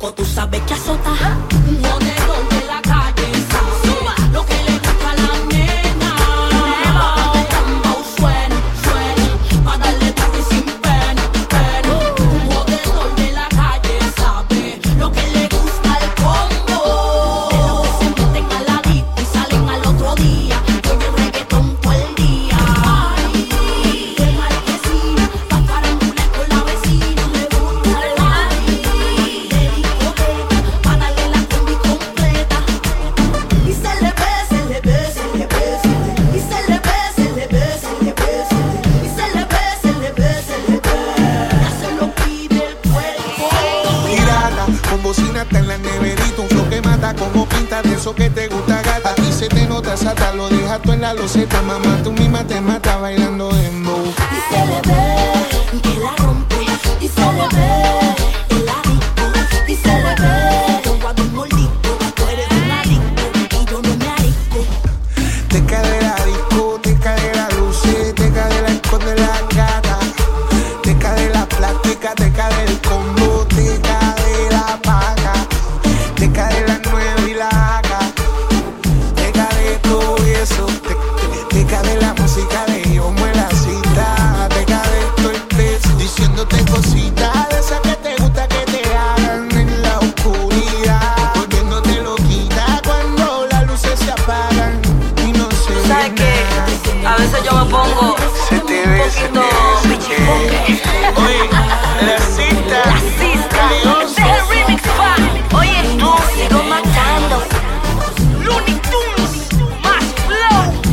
disco, tú sabes que azota. Un jodedor de la calle, suba lo que le gusta a la nena. El dembow suena, suena, pa' darle tarde sin pena, pena. Un jodedor de la calle sabe lo que le gusta al combo. De los que se meten a la disco y salen al otro día. Oye reggaetón todo el día. Ay, de marquesina, pa' farandular con la vecina. Le gusta el party de discoteca, pa' darle la combi completa. Y se le ve, se le ve, se le ve, se le ve. Y se le ve, se le ve, se le ve, se le ve. Y se le ve, se le ve, se le ve. Ya se lo pide el cuerpo. Pirata, con bocina está en la neverita. Un flow que mata como pinta de eso que te gusta, gata. Y se te nota sata, lo dejas tú en la loseta. Mamá, tú misma te mata bailando dembow. Y se le ve que la rompe. Y se le ve en la disco. Y se le ve yo guardo un mordisco. Tú eres un adicto y yo no me adicto. Teca de la discoteca de la luces, teca de la esconde la gata, teca de la plástica, teca del combo, teca de la paga, teca de la nueva y la haga, teca de todo eso, teca de la música de yo en la cita, teca de todo el peso, diciéndote cositas de esas que te gusta que te hagan en la oscuridad, volviéndote loquita cuando las luces se apagan y no se ve ¿Sabes qué? nada. A veces yo me pongo Se te ve, se te un poquito ve, se te ve. Oye, la cita. La cisca. Este es el remix, pa. Oye, tú sigo matando. Looney Tunes, más flow.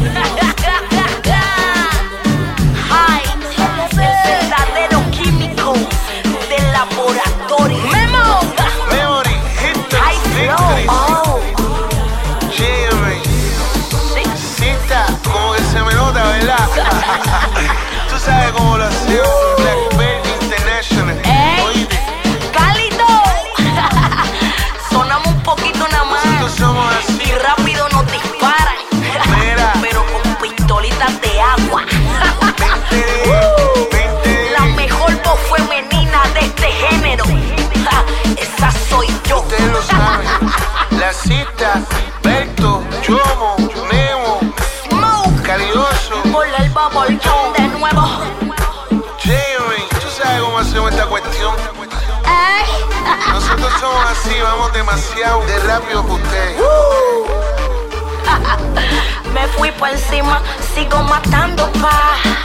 Ay, el verdadero químico del laboratorio. Memo. Memory, hit the High flow. victory. Oh, Jimmy, cita, como que se me nota, ¿verdad? Tú sabes cómo lo hacemos. Black Belt International. Ey. Oíste, cálido. Sonamos un poquito nada nosotros más. somos así. Y rápido nos disparan. Mira. Pero con pistolitas de agua. 20, La mejor voz femenina de este género. Esa soy yo. ustedes lo saben. La cita, Berto, Yomo, Memo, Smoke. Calidoso. Por el bubble gum de nuevo. Jamie, tú sabes cómo hacemos esta cuestión. Ey. Nosotros somos así, vamos demasiado de rápido que ustedes. Me fui por encima, sigo matando pa.